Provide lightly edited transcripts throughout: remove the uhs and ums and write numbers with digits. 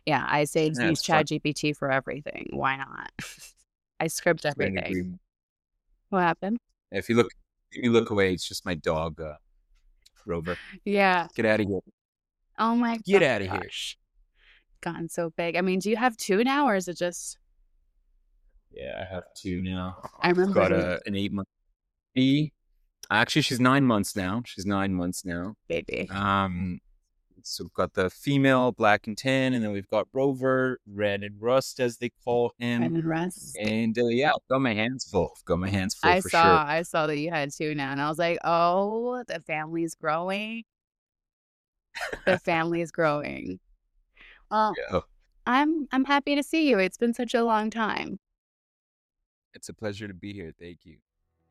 Yeah, I say Yeah, use it's fun. ChatGPT for everything. Why not? I script Couldn't everything. agree more. What happened? If you look away, it's just my dog, Rover. Yeah. Get out of here. Oh my Get out of here. gosh. Gotten so big. I mean, do you have two now or is it just Yeah, I have two now. I I've remember got the an 8 month B. Actually, she's 9 months now. She's 9 months now. baby. Um, so we've got the female, black and tan, and then we've got Rover, Red and Rust, as they call him. Brendan Russ. And yeah, I've got my hands full. I've got my hands full I for sure. saw I saw that you had two now and I was like, oh, the family's growing. The family is growing. Well, Yeah, I'm happy to see you. It's been such a long time. it's a pleasure to be here. Thank you.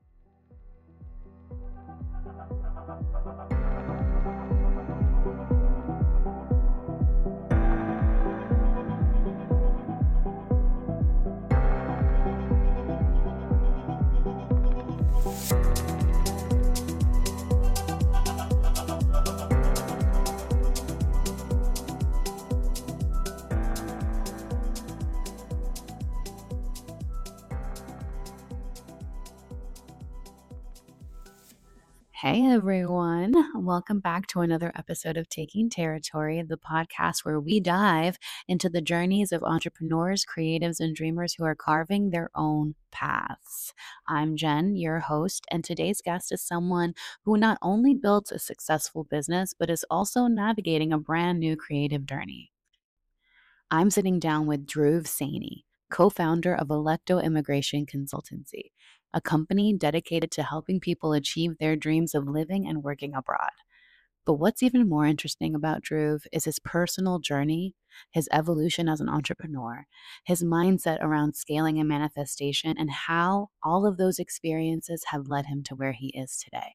Hey everyone, welcome back to another episode of Taking Territory, the podcast where we dive into the journeys of entrepreneurs, creatives, and dreamers who are carving their own paths. I'm Jen, your host, and today's guest is someone who not only built a successful business, but is also navigating a brand new creative journey. I'm sitting down with Dhruv Saini, co-founder of Electo Immigration Consultancy, a company dedicated to helping people achieve their dreams of living and working abroad. But what's even more interesting about Dhruv is his personal journey, his evolution as an entrepreneur, his mindset around scaling and manifestation, and how all of those experiences have led him to where he is today.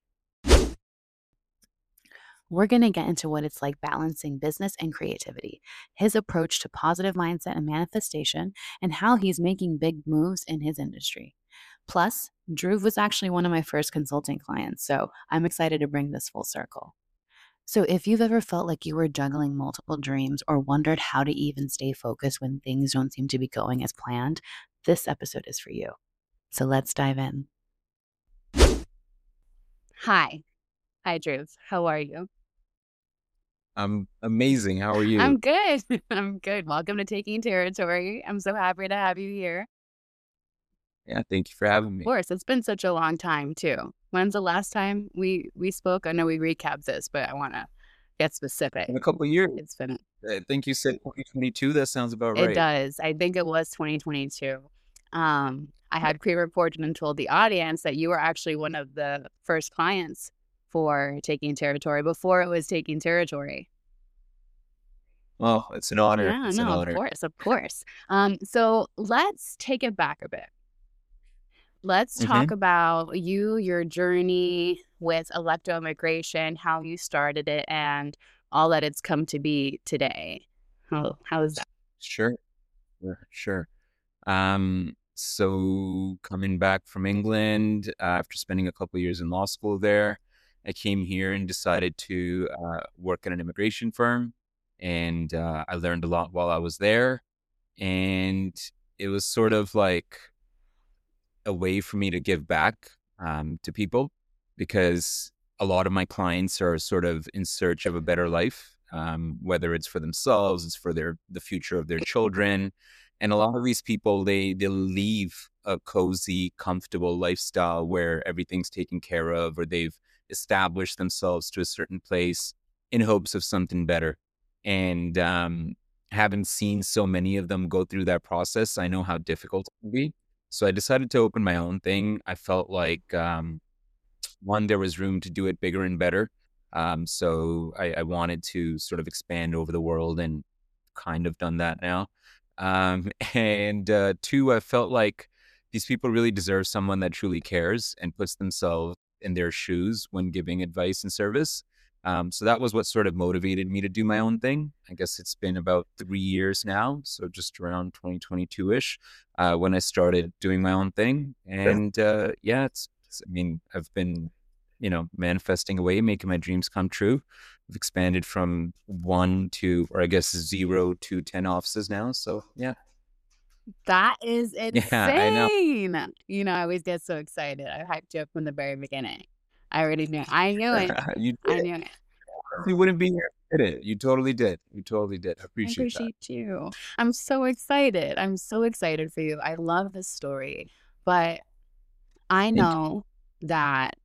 We're going to get into what it's like balancing business and creativity, his approach to positive mindset and manifestation, and how he's making big moves in his industry. Plus, Dhruv was actually one of my first consulting clients, so I'm excited to bring this full circle. So, if you've ever felt like you were juggling multiple dreams or wondered how to even stay focused when things don't seem to be going as planned, this episode is for you. So, let's dive in. Hi. Hi, Dhruv. How are you? I'm amazing. How are you? I'm good. I'm good. Welcome to Taking Territory. I'm so happy to have you here. Yeah, thank you for having me. Of course, it's been such a long time too. When's the last time we spoke? I know we recapped this, but I want to get specific. In a couple of years. It's been. I think you said 2022. That sounds about It right. does. I think it was 2022. I had pre-reported and told the audience that you were actually one of the first clients for Taking Territory before it was Taking Territory. Well, it's an honor. Yeah, It's an no, honor. of course. So let's take it back a bit. Let's talk about your journey with Electo Immigration, how you started it, and all that it's come to be today. How is that? Sure. Sure. So coming back from England after spending a couple of years in law school there, I came here and decided to work at an immigration firm, and I learned a lot while I was there, and it was sort of like a way for me to give back to people, because a lot of my clients are sort of in search of a better life, whether it's for themselves, it's for the future of their children. And a lot of these people, they'll leave a cozy, comfortable lifestyle where everything's taken care of, or they've established themselves to a certain place in hopes of something better. And having seen so many of them go through that process, I know how difficult it can be. So I decided to open my own thing. I felt like, one, there was room to do it bigger and better. So I wanted to sort of expand over the world, and kind of done that now. And two, I felt like these people really deserve someone that truly cares and puts themselves in their shoes when giving advice and service. So that was what sort of motivated me to do my own thing. I guess it's been about 3 years now, so just around 2022-ish, when I started doing my own thing. And yeah, I mean, I've been, manifesting away, making my dreams come true. I've expanded from one to, or I guess 0 to 10 offices now. So yeah. That is Yeah, I know. insane. I always get so excited. I hyped you up from the very beginning. I already knew. I knew it. You I did. knew it. You wouldn't be here. You did it. You totally did. You totally did. I I appreciate that. appreciate you. I'm so excited. I'm so excited for you. I love this story. But I Thank you. know that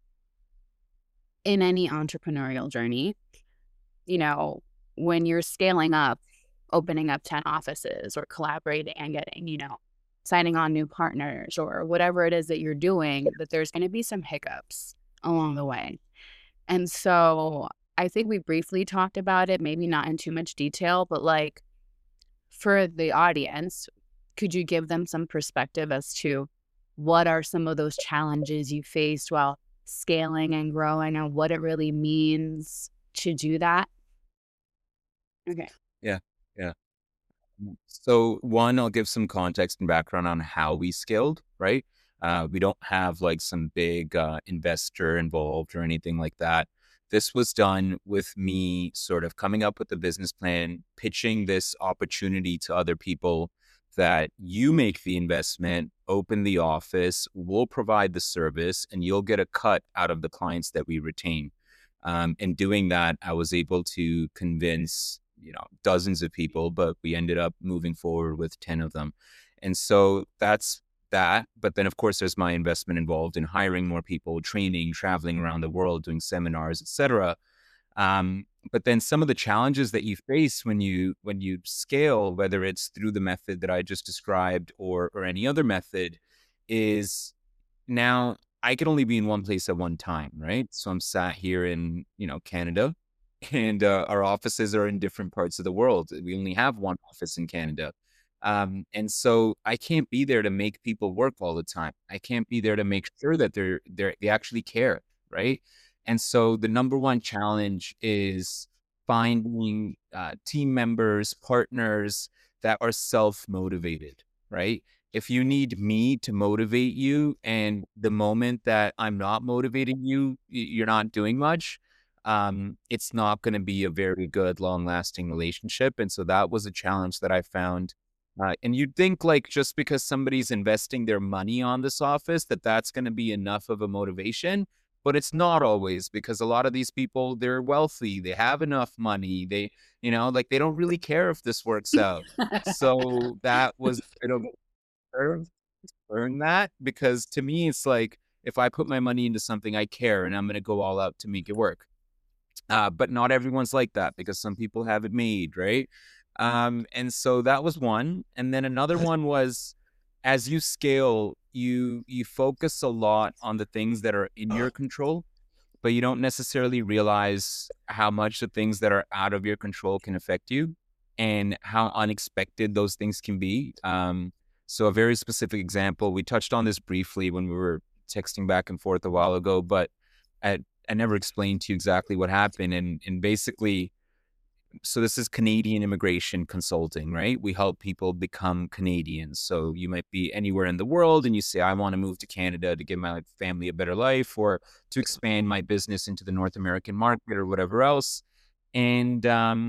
in any entrepreneurial journey, you know, when you're scaling up, opening up 10 offices or collaborating and getting, signing on new partners or whatever it is that you're doing, that there's going to be some hiccups along the way. And so I think we briefly talked about it, maybe not in too much detail, but like for the audience, could you give them some perspective as to what are some of those challenges you faced while scaling and growing and what it really means to do that? Okay. Yeah. Yeah. So one, I'll give some context and background on how we scaled, right? We don't have like some big investor involved or anything like that. This was done with me sort of coming up with a business plan, pitching this opportunity to other people that you make the investment, open the office, we'll provide the service, and you'll get a cut out of the clients that we retain. In doing that, I was able to convince dozens of people, but we ended up moving forward with 10 of them. And so that's that. But then, of course, there's my investment involved in hiring more people, training, traveling around the world, doing seminars, etc. But then some of the challenges that you face when you scale, whether it's through the method that I just described or any other method, is now I could only be in one place at one time, right? So I'm sat here in Canada, and our offices are in different parts of the world. We only have one office in Canada. And so I can't be there to make people work all the time. I can't be there to make sure that they actually care, right? And so the number one challenge is finding team members, partners that are self-motivated, right? If you need me to motivate you, and the moment that I'm not motivating you, you're not doing much, it's not going to be a very good, long-lasting relationship. And so that was a challenge that I found. And you'd think like just because somebody's investing their money on this office, that's going to be enough of a motivation, but it's not always, because a lot of these people, they're wealthy, they have enough money, like they don't really care if this works out. So that was a bit of a curve to learn that, because to me, it's like if I put my money into something, I care and I'm going to go all out to make it work. But not everyone's like that, because some people have it made, right? And so that was one. And then another one was, as you scale, you focus a lot on the things that are in your control, but you don't necessarily realize how much the things that are out of your control can affect you and how unexpected those things can be. So a very specific example, we touched on this briefly when we were texting back and forth a while ago, but I never explained to you exactly what happened. And basically, so this is Canadian immigration consulting, right? We help people become Canadians. So you might be anywhere in the world and you say, I want to move to Canada to give my family a better life, or to expand my business into the North American market, or whatever else. And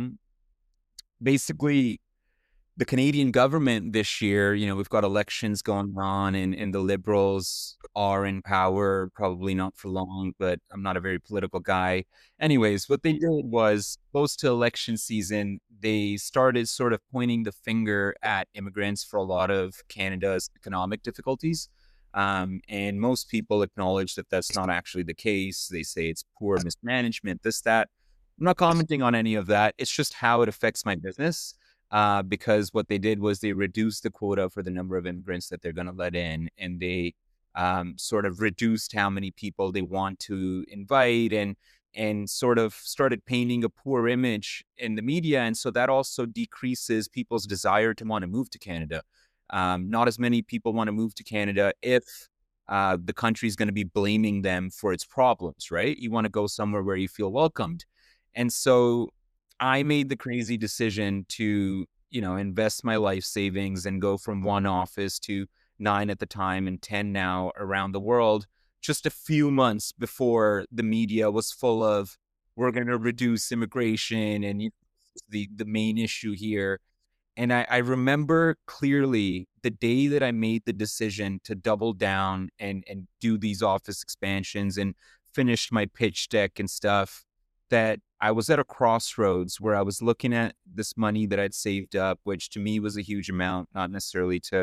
basically, the Canadian government this year, we've got elections going on, and the Liberals are in power, probably not for long, but I'm not a very political guy. Anyways, what they did was, close to election season, they started sort of pointing the finger at immigrants for a lot of Canada's economic difficulties. And most people acknowledge that that's not actually the case. They say it's poor mismanagement, this, that. I'm not commenting on any of that. It's just how it affects my business. Because what they did was they reduced the quota for the number of immigrants that they're going to let in, and they sort of reduced how many people they want to invite, and sort of started painting a poor image in the media. And so that also decreases people's desire to want to move to Canada. Not as many people want to move to Canada if the country is going to be blaming them for its problems, right? You want to go somewhere where you feel welcomed. And so I made the crazy decision to, invest my life savings and go from one office to 9 at the time and 10 now around the world, just a few months before the media was full of, we're going to reduce immigration and the main issue here. And I remember clearly the day that I made the decision to double down and do these office expansions and finished my pitch deck and stuff, that I was at a crossroads where I was looking at this money that I'd saved up, which to me was a huge amount, not necessarily to,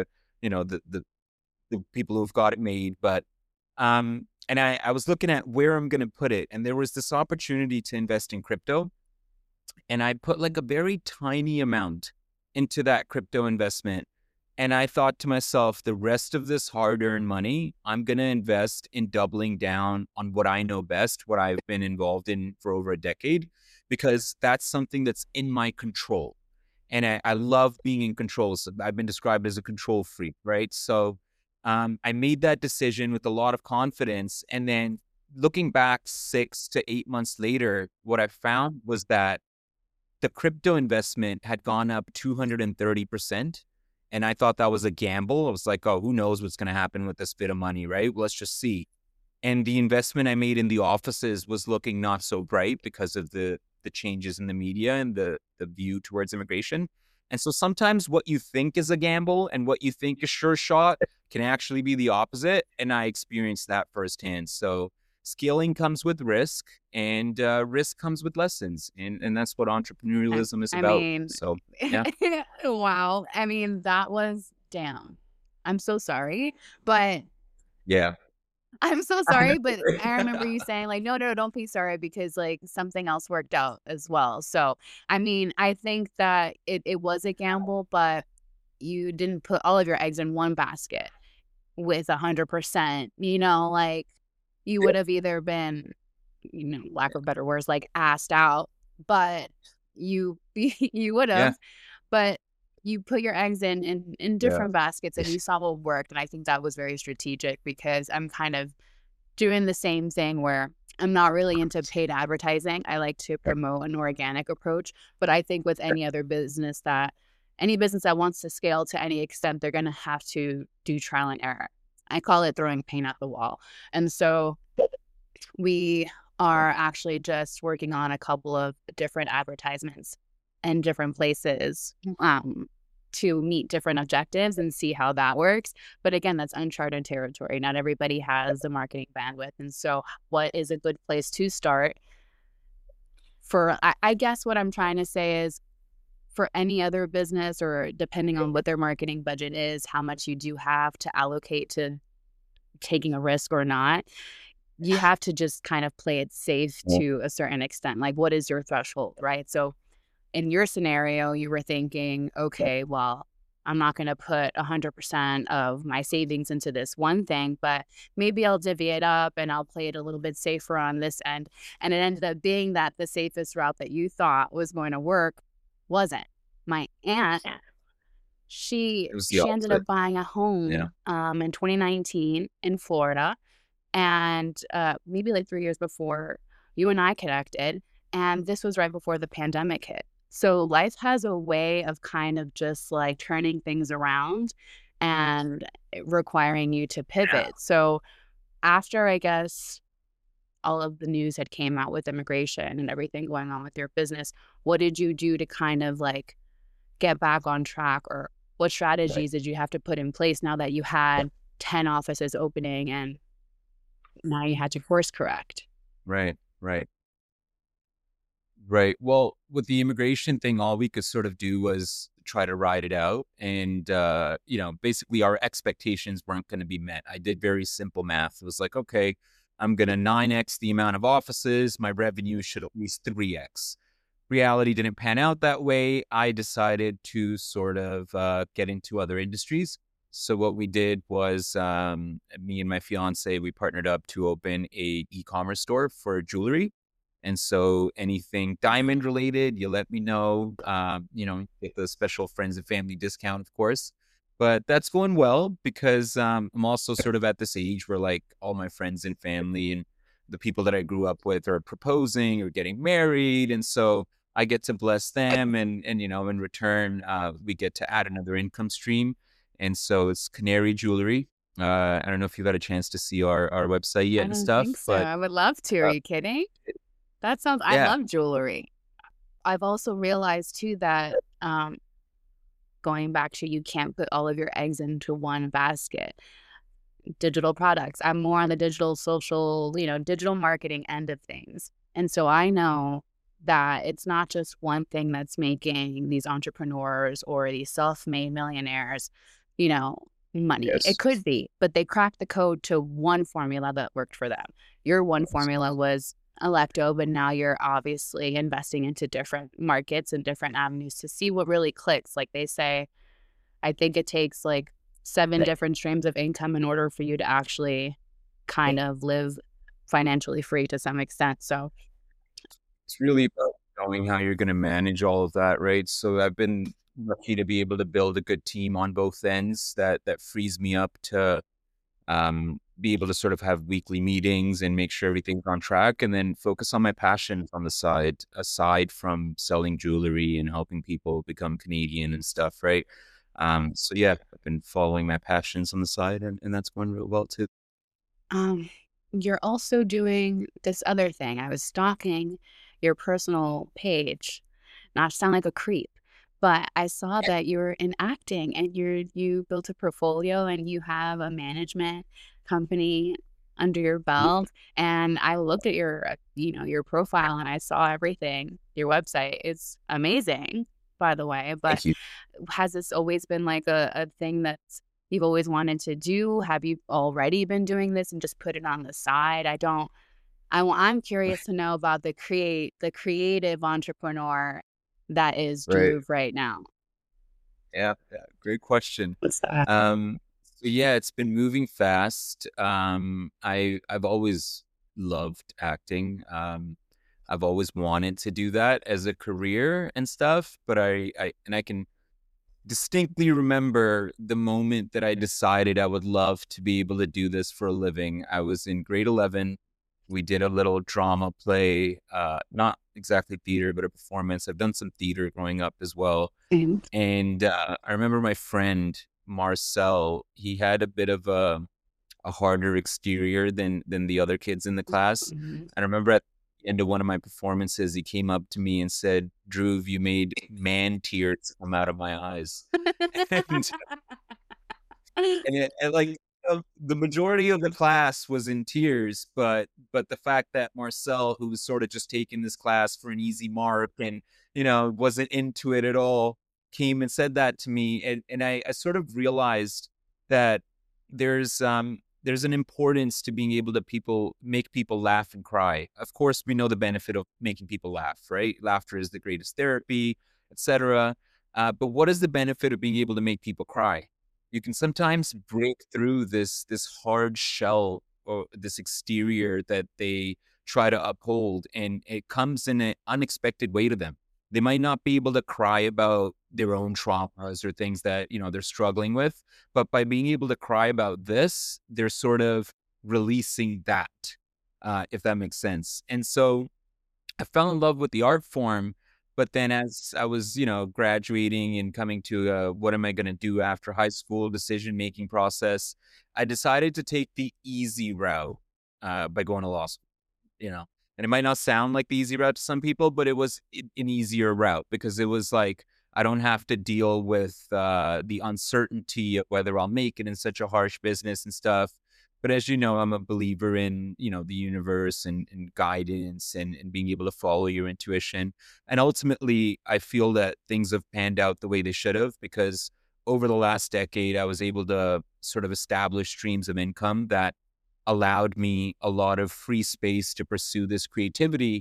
the people who've got it made, but and I was looking at where I'm going to put it, and there was this opportunity to invest in crypto, and I put like a very tiny amount into that crypto investment. And I thought to myself, the rest of this hard earned money, I'm going to invest in doubling down on what I know best, what I've been involved in for over a decade, because that's something that's in my control. And I love being in control. So I've been described as a control freak, right? So I made that decision with a lot of confidence. And then looking back 6 to 8 months later, what I found was that the crypto investment had gone up 230%. And I thought that was a gamble. I was like, oh, who knows what's going to happen with this bit of money, right? Well, let's just see. And the investment I made in the offices was looking not so bright because of the changes in the media and the view towards immigration. And so sometimes what you think is a gamble and what you think is sure shot can actually be the opposite. And I experienced that firsthand. So scaling comes with risk, and risk comes with lessons. And that's what entrepreneurialism is I about. mean, So, yeah. wow. I mean, that was damn. I'm so sorry, but Yeah. I'm so sorry, but I remember you saying like, no, don't be sorry because like something else worked out as well. So, I mean, I think that it was a gamble, but you didn't put all of your eggs in one basket with 100%, like you would have either been, lack of better words, like asked out, but you would Yeah. have, but you put your eggs in Yeah. different baskets and you saw what worked. And I think that was very strategic because I'm kind of doing the same thing where I'm not really into paid advertising. I like to promote an organic approach, but I think with any business that wants to scale to any extent, they're going to have to do trial and error. I call it throwing paint at the wall. And so we are actually just working on a couple of different advertisements in different places to meet different objectives and see how that works. But again, that's uncharted territory. Not everybody has the marketing bandwidth. And so what is a good place to start I guess what I'm trying to say is for any other business or depending on what their marketing budget is, how much you do have to allocate to taking a risk or not, you have to just kind of play it safe to a certain extent. Like, what is your threshold, right? So in your scenario, you were thinking, okay, well, I'm not going to put 100% of my savings into this one thing, but maybe I'll divvy it up and I'll play it a little bit safer on this end. And it ended up being that the safest route that you thought was going to work wasn't. My aunt, she It was the ended up opposite. buying a home Yeah. in 2019 in Florida. And maybe like 3 years before you and I connected. And this was right before the pandemic hit. So life has a way of kind of just like turning things around and requiring you to pivot. So after, I guess, all of the news had came out with immigration and everything going on with your business, what did you do to kind of like get back on track, or what strategies did you have to put in place now that you had 10 offices opening and now you had to course correct? Right. Right. Right. Well, with the immigration thing, all we could sort of do was try to ride it out. And, basically our expectations weren't going to be met. I did very simple math. It was like, okay, I'm going to 9x the amount of offices. My revenue should at least 3x. Reality didn't pan out that way. I decided to sort of get into other industries. So what we did was me and my fiance, we partnered up to open a e-commerce store for jewelry. And so anything diamond related, you let me know, get the special friends and family discount, of course. But that's going well because I'm also sort of at this age where like all my friends and family and the people that I grew up with are proposing or getting married. And so I get to bless them. And in return, we get to add another income stream. And so it's Canary Jewelry. I don't know if you got a chance to see our website yet I and don't think stuff, so. but I would love to. Are uh, you kidding? That sounds, I yeah, love jewelry. I've also realized too that going back to you can't put all of your eggs into one basket. Digital products. I'm more on the digital social, digital marketing end of things. And so I know that it's not just one thing that's making these entrepreneurs or these self-made millionaires, you know, money. It yes, could be, but they cracked the code to one formula that worked for them. Your one yes, formula was Electo, but now you're obviously investing into different markets and different avenues to see what really clicks. Like they say, I think it takes like 7 different streams of income in order for you to actually kind of live financially free to some extent. So, it's really about knowing how you're going to manage all of that, right? So I've been lucky to be able to build a good team on both ends that frees me up to be able to sort of have weekly meetings and make sure everything's on track, and then focus on my passions on the side, aside from selling jewelry and helping people become Canadian and stuff, right? So yeah, I've been following my passions on the side, and that's going real well too. um, you're also doing this other thing. I was stalking your personal page, not to sound like a creep, but I saw that you're in acting and you built a portfolio and you have a management company under your belt. And I looked at your, your profile and I saw everything. Your website is amazing, by the way. But Thank you. has this always been like a thing that you've always wanted to do? Have you already been doing this and just put it on the side? I'm curious to know about the creative entrepreneur that is Right. Dhruv right now. Yeah, yeah. Great question. What's that? So yeah, it's been moving fast. I've always loved acting. I've always wanted to do that as a career and stuff, but I can distinctly remember the moment that I decided I would love to be able to do this for a living. I was in grade 11. We did a little drama play, not exactly theater, but a performance. I've done some theater growing up as well. And And I remember my friend Marcel, he had a bit of a harder exterior than the other kids in the class. Mhm. And I remember at the end of one of my performances, he came up to me and said, "Dhruv, you made man tears come out of my eyes." and and like the majority of the class was in tears, but the fact that Marcel, who was sort of just taking this class for an easy mark and wasn't into it at all, came and said that to me, and I sort of realized that there's an importance to being able to make people laugh and cry. Of course, we know the benefit of making people laugh, right? Laughter is the greatest therapy, etc. But what is the benefit of being able to make people cry? You can sometimes break through this hard shell or this exterior that they try to uphold, and it comes in an unexpected way to them. They might not be able to cry about their own traumas or things that they're struggling with, but by being able to cry about this, they're sort of releasing that, if that makes sense. And so I fell in love with the art form, but then as I was, graduating and coming to what am I going to do after high school decision making process, I decided to take the easy route by going to law school. You know, and it might not sound like the easy route to some people, but it was an easier route because it was like I don't have to deal with the uncertainty of whether I'll make it in such a harsh business and stuff. But as you know, I'm a believer in, the universe and guidance and being able to follow your intuition. And ultimately, I feel that things have panned out the way they should have because over the last decade, I was able to sort of establish streams of income that allowed me a lot of free space to pursue this creativity,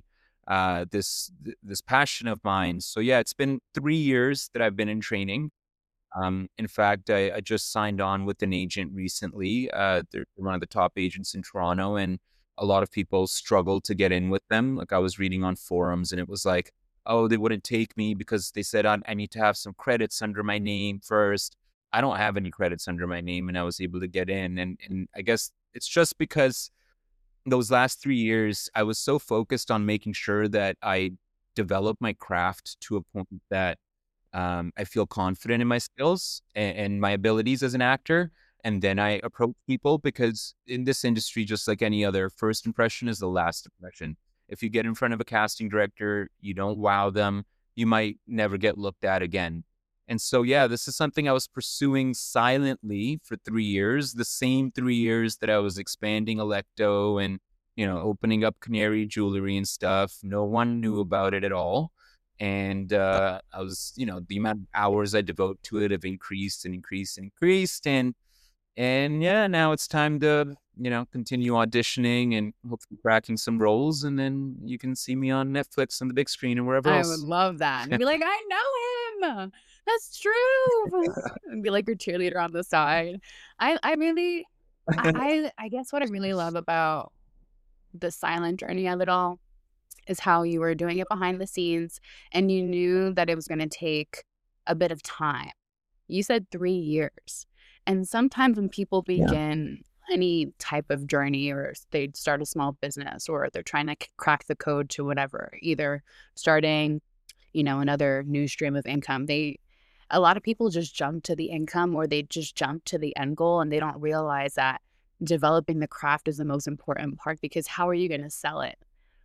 this passion of mine. So yeah, it's been 3 years that I've been in training. In fact, I just signed on with an agent recently. They're one of the top agents in Toronto, and a lot of people struggle to get in with them. Like I was reading on forums, and it was like, oh, they wouldn't take me because they said I need to have some credits under my name first. I don't have any credits under my name, and I was able to get in. And I guess it's just because those last 3 years, I was so focused on making sure that I developed my craft to a point that I feel confident in my skills and my abilities as an actor. and then I approach people, because in this industry, just like any other, first impression is the last impression. If you get in front of a casting director, you don't wow them, you might never get looked at again. And so, yeah, this is something I was pursuing silently for 3 years, the same 3 years that I was expanding Electo and, opening up Canary Jewelry and stuff. No one knew about it at all. And I was, the amount of hours I devote to it have increased and increased and increased. And yeah, now it's time to, continue auditioning and hopefully cracking some roles. And then you can see me on Netflix on the big screen and wherever I would else. love that. And be like, I know him. That's true. And be like your cheerleader on the side. I really, I guess what I really love about the silent journey of it all is how you were doing it behind the scenes and you knew that it was going to take a bit of time. You said 3 years. And sometimes when people begin any type of journey, or they start a small business, or they're trying to crack the code to whatever, either starting, another new stream of income, a lot of people just jump to the income, or they just jump to the end goal, and they don't realize that developing the craft is the most important part, because how are you going to sell it?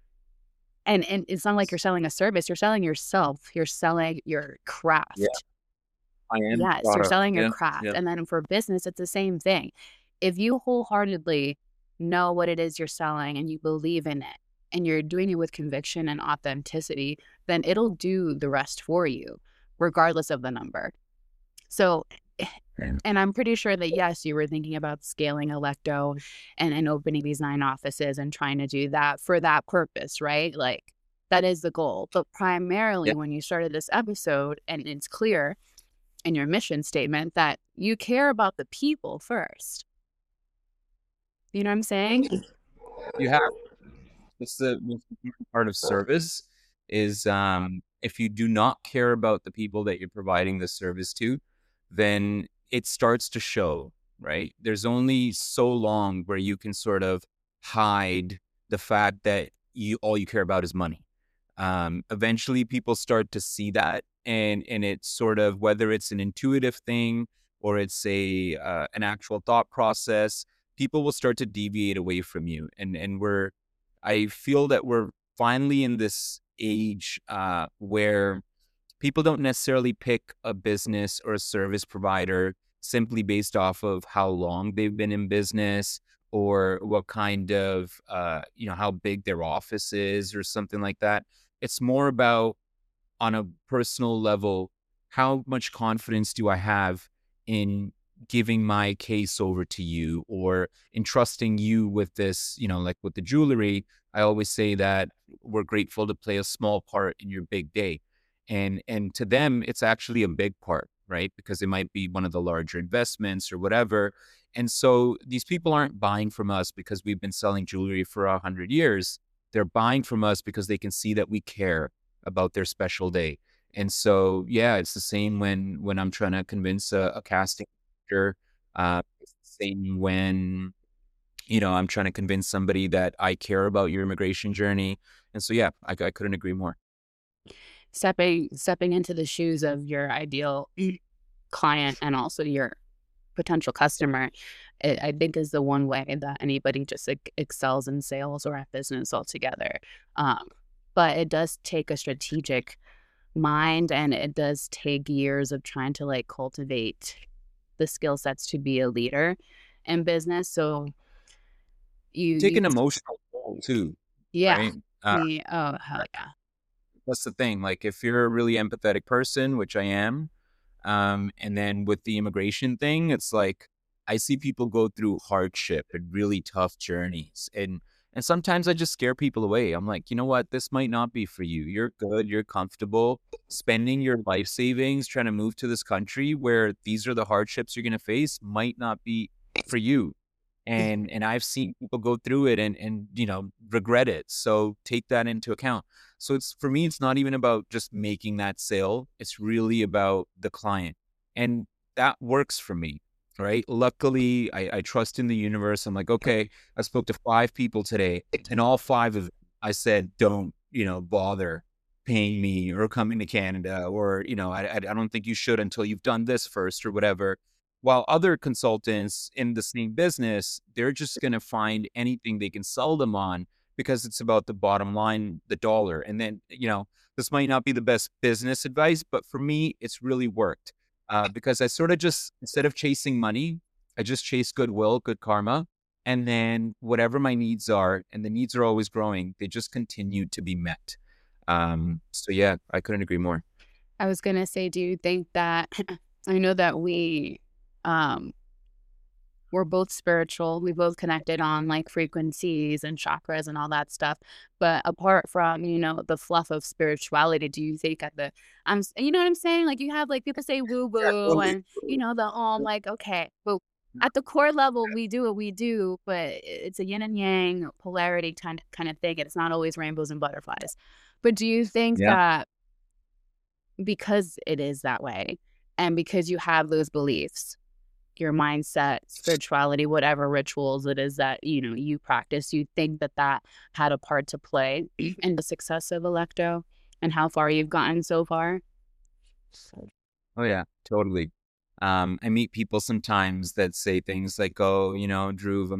And it's not like you're selling a service, you're selling yourself, you're selling your craft. Yeah, I am. Yes, you're selling your Yeah, craft. yeah. And then for business, it's the same thing. If you wholeheartedly know what it is you're selling and you believe in it and you're doing it with conviction and authenticity, then it'll do the rest for you, regardless of the number. So, and I'm pretty sure that, yes, you were thinking about scaling Electo and opening these 9 offices and trying to do that for that purpose, right? Like, that is the goal. But primarily, Yeah. when you started this episode, and it's clear in your mission statement that you care about the people first. You know what I'm saying? You have. That's the most important part of service is, if you do not care about the people that you're providing the service to, then it starts to show, right? There's only so long where you can sort of hide the fact that all you care about is money. Eventually people start to see that, and it's sort of, whether it's an intuitive thing or it's an actual thought process, people will start to deviate away from you. And I feel that we're finally in this age where people don't necessarily pick a business or a service provider simply based off of how long they've been in business, or what kind of, how big their office is or something like that. It's more about, on a personal level, how much confidence do I have in giving my case over to you, or entrusting you with this, like with the jewelry. I always say that we're grateful to play a small part in your big day. And to them, it's actually a big part, right? Because it might be one of the larger investments or whatever. And so these people aren't buying from us because we've been selling jewelry for 100 years. They're buying from us because they can see that we care about their special day. And so, yeah, it's the same when I'm trying to convince a casting director. It's the same when, I'm trying to convince somebody that I care about your immigration journey. And so, yeah, I couldn't agree more. Stepping into the shoes of your ideal client and also your potential customer, I think is the one way that anybody just excels in sales or at business altogether. But it does take a strategic mind, and it does take years of trying to cultivate the skill sets to be a leader in business. So Take you an emotional toll too, yeah. right? Oh, hell yeah. That's the thing. Like, if you're a really empathetic person, which I am, and then with the immigration thing, it's like I see people go through hardship and really tough journeys, and sometimes I just scare people away. I'm like, you know what? This might not be for you. You're good. You're comfortable spending your life savings trying to move to this country where these are the hardships you're going to face, might not be for you. And I've seen people go through it and regret it. So take that into account. So it's, for me, it's not even about just making that sale. It's really about the client. And that works for me, right? Luckily, I trust in the universe. I'm like, okay, I spoke to 5 people today, and all 5 of them, I said, don't, bother paying me or coming to Canada, or, I don't think you should until you've done this first or whatever. While other consultants in the same business, they're just going to find anything they can sell them on because it's about the bottom line, the dollar. And then, this might not be the best business advice, but for me, it's really worked because I sort of just, instead of chasing money, I just chase goodwill, good karma. And then whatever my needs are, and the needs are always growing, they just continue to be met. So yeah, I couldn't agree more. I was gonna say, do you think that I know that um we're both spiritual. We both connected on like frequencies and chakras and all that stuff. But apart from, the fluff of spirituality, do you think at the you know what I'm saying? Like you have like people say woo Yeah, woo totally. and I'm like, okay, but at the core level, we do what we do, but it's a yin and yang polarity kind of thing. And it's not always rainbows and butterflies. But do you think Yeah. that because it is that way and because you have those beliefs, your mindset, spirituality, whatever rituals it is that, you practice, you think that that had a part to play in the success of Electo and how far you've gotten so far? Oh yeah, totally. I meet people sometimes that say things like, "Oh, Dhruv,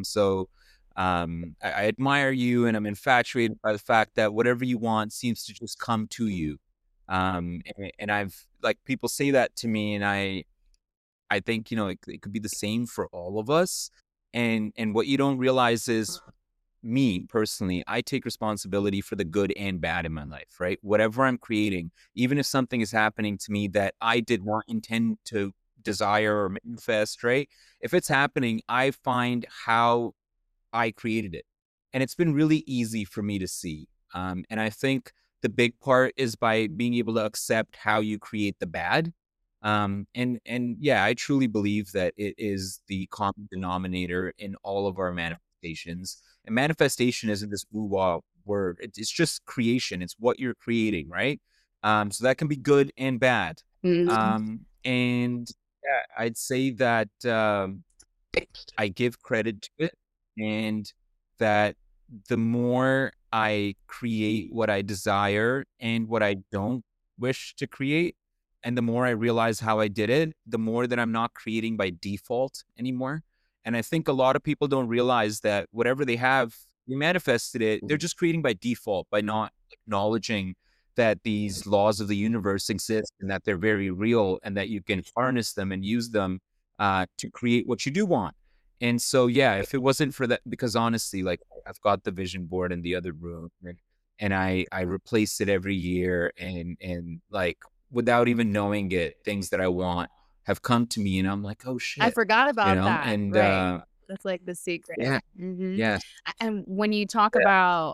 I admire you, and I'm infatuated by the fact that whatever you want seems to just come to you." And I've like people say that to me, and I think it could be the same for all of us. And what you don't realize is me personally, I take responsibility for the good and bad in my life, right? Whatever I'm creating, even if something is happening to me that I did not intend to desire or manifest, right? If it's happening, I find how I created it. And it's been really easy for me to see. And I think the big part is by being able to accept how you create the bad. And yeah, I truly believe that it is the common denominator in all of our manifestations. And manifestation isn't this woo-wah word. It's just creation. It's what you're creating, right? So that can be good and bad. Mhm. And yeah, I'd say that I give credit to it, and that the more I create what I desire and what I don't wish to create, and the more I realize how I did it, the more that I'm not creating by default anymore. And I think a lot of people don't realize that whatever they have, they manifested it. They're just creating by default by not acknowledging that these laws of the universe exist and that they're very real and that you can harness them and use them to create what you do want. And so, yeah, if it wasn't for that, because honestly, like I've got the vision board in the other room, and I replace it every year, and like without even knowing it, things that I want have come to me, and I'm like, oh I shit, forgot about that. and Right. That's like the secret. yeah, hmm yeah, And when you talk yeah, about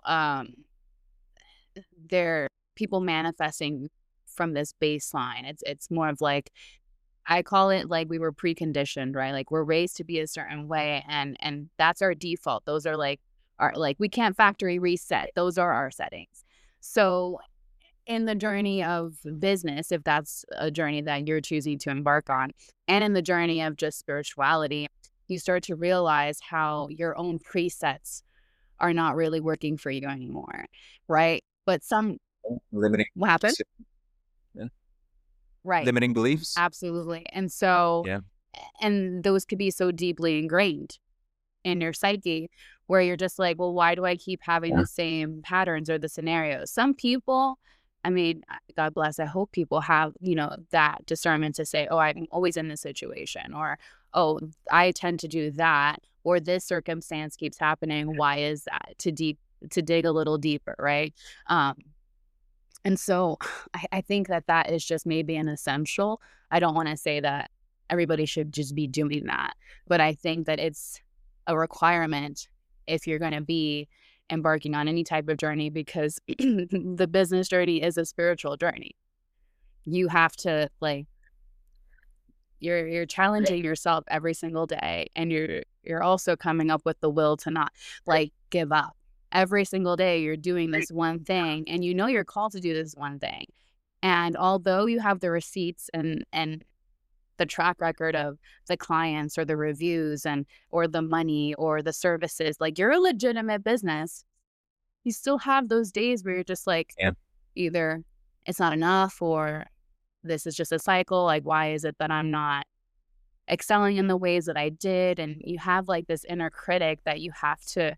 their people manifesting from this baseline, it's more of like I call it like we were preconditioned, right? Like we're raised to be a certain way and that's our default. Those are like our like we can't factory reset. Those are our settings. So in the journey of business, if that's a journey that you're choosing to embark on, and in the journey of just spirituality, you start to realize how your own presets are not really working for you anymore, right? But some limiting, what happened? yeah. Right. Limiting beliefs, Absolutely. And so yeah, and those could be so deeply ingrained in your psyche where you're just like, well, why do I keep having yeah, the same patterns or the scenarios? Some people, I mean, God bless, I hope people have, that discernment to say, oh, I'm always in this situation, or, oh, I tend to do that, or this circumstance keeps happening. Why is that? To dig a little deeper, right? Um, and so I think that that is just maybe an essential. I don't want to say that everybody should just be doing that, but I think that it's a requirement if you're going to be embarking on any type of journey because the business journey is a spiritual journey. You have to like you're challenging yourself every single day and you're also coming up with the will to not like give up. Every single day you're doing this one thing and you're called to do this one thing. And although you have the receipts and the track record of the clients or the reviews and or the money or the services, like you're a legitimate business, you still have those days where you're just like yeah, either it's not enough or this is just a cycle. Like, why is it that I'm not excelling in the ways that I did. And you have like this inner critic that you have to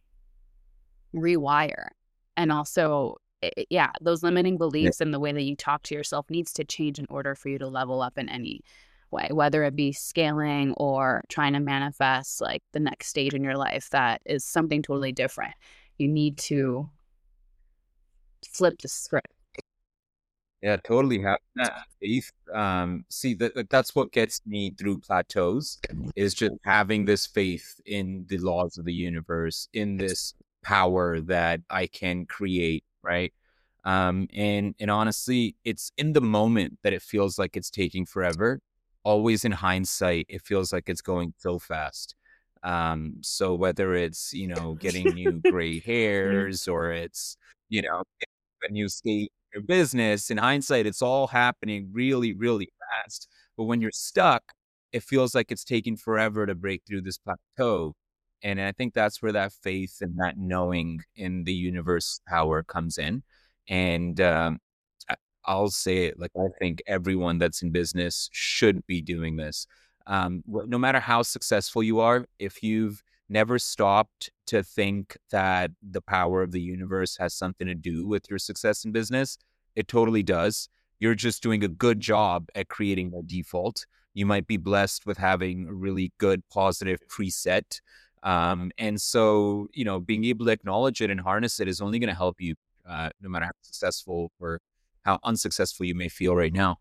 rewire. And also, yeah, those limiting Yeah. beliefs and the way that you talk to yourself needs to change in order for you to level up in any way, whether it be scaling or trying to manifest like the next stage in your life that is something totally different. You need to flip the script. Yeah, totally have that faith. See that's what gets me through plateaus is just having this faith in the laws of the universe, in this power that I can create, right? And honestly, it's in the moment that it feels like it's taking forever. Always in hindsight, it feels like it's going so fast. So whether it's, getting new gray hairs or it's, a new state in your business, in hindsight, it's all happening really, really fast. But when you're stuck, it feels like it's taking forever to break through this plateau. And I think that's where that faith and that knowing in the universe power comes in. And I'll say it, like, I think everyone that's in business should be doing this. No matter how successful you are, if you've never stopped to think that the power of the universe has something to do with your success in business, it totally does. You're just doing a good job at creating a default. You might be blessed with having a really good positive preset. And so, being able to acknowledge it and harness it is only going to help you, no matter how successful or how unsuccessful you may feel right now.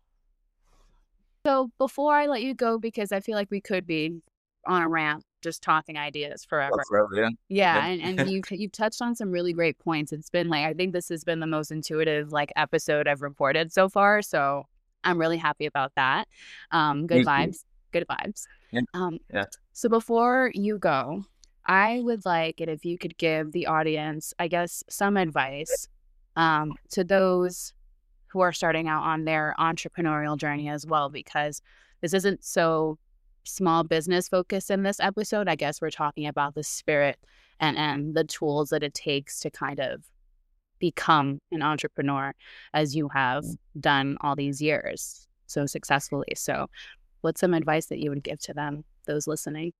So before I let you go, because I feel like we could be on a rant just talking ideas forever. Forever, yeah. Yeah, Yep. and you've touched on some really great points. It's been like I think this has been the most intuitive like episode I've recorded so far. So I'm really happy about that. Good Thank you. vibes. Good vibes. Yeah. Um, Yeah. so before you go, I would like it if you could give the audience, I guess, some advice to those who are starting out on their entrepreneurial journey as well, because this isn't so small business focused in this episode. I guess we're talking about the spirit and the tools that it takes to kind of become an entrepreneur as you have done all these years so successfully. So what's some advice that you would give to them, those listening?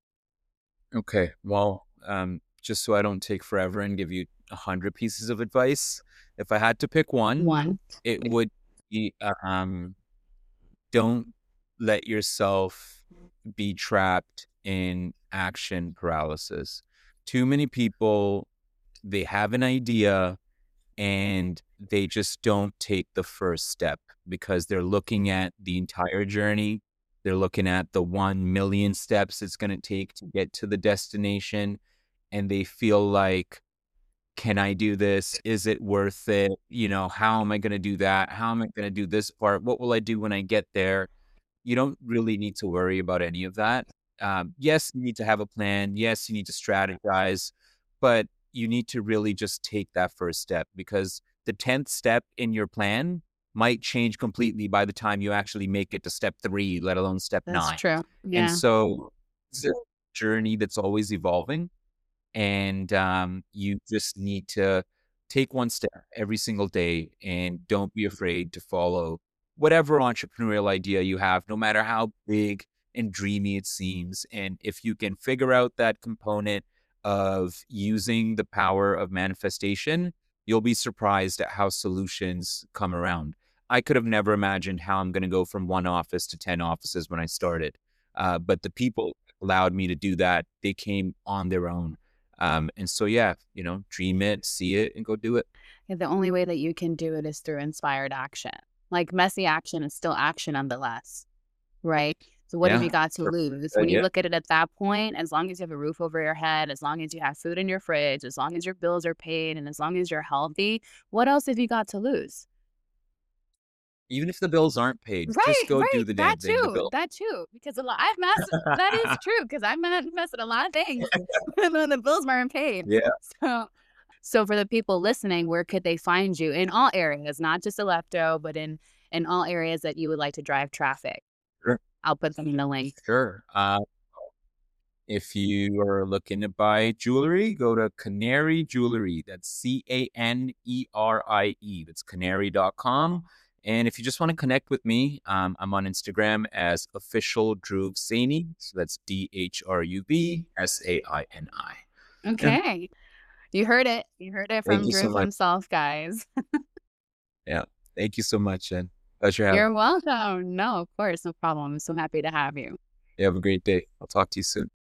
Okay. Well, just so I don't take forever and give you 100 pieces of advice, if I had to pick one, One. it would be don't let yourself be trapped in action paralysis. Too many people, they have an idea and they just don't take the first step because they're looking at the entire journey. They're looking at the 1 million steps it's going to take to get to the destination. And they feel like, can I do this? Is it worth it? How am I going to do that? How am I going to do this part? What will I do when I get there? You don't really need to worry about any of that. Yes, you need to have a plan. Yes, you need to strategize, but you need to really just take that first step because the 10th step in your plan might change completely by the time you actually make it to step 3, let alone step That's 9. true. And Yeah. so it's a journey that's always evolving. And you just need to take one step every single day and don't be afraid to follow whatever entrepreneurial idea you have, no matter how big and dreamy it seems. And if you can figure out that component of using the power of manifestation, you'll be surprised at how solutions come around. I could have never imagined how I'm going to go from 1 office to 10 offices when I started. But the people allowed me to do that. They came on their own. And so, yeah, dream it, see it, and go do it. Yeah, the only way that you can do it is through inspired action. Like messy action is still action nonetheless, right? So what have you Yeah. got to Sure. lose? When you Yeah. look at it at that point, as long as you have a roof over your head, as long as you have food in your fridge, as long as your bills are paid, and as long as you're healthy, what else have you got to lose? Even if the bills aren't paid, Right, just go right. do the damn thing. The bill. That too. Because I've messed. That is true. Because I've messed with a lot of things when the bills weren't paid. Yeah. So, so for the people listening, where could they find you in all areas, not just Alepto, but in all areas that you would like to drive traffic? Sure. I'll put them in the link. Sure. If you are looking to buy jewelry, go to Canary Jewelry. That's Canerie. That's canary.com. And if you just want to connect with me, I'm on Instagram as official Dhruv Saini. So that's DHRUVSAINI. Yeah. Okay. You heard it. You heard it Thank from you so Drew much. himself, guys. Yeah. Thank you so much. And pleasure having You're welcome. No, of course. No problem. I'm so happy to have you. you. Have a great day. I'll talk to you soon.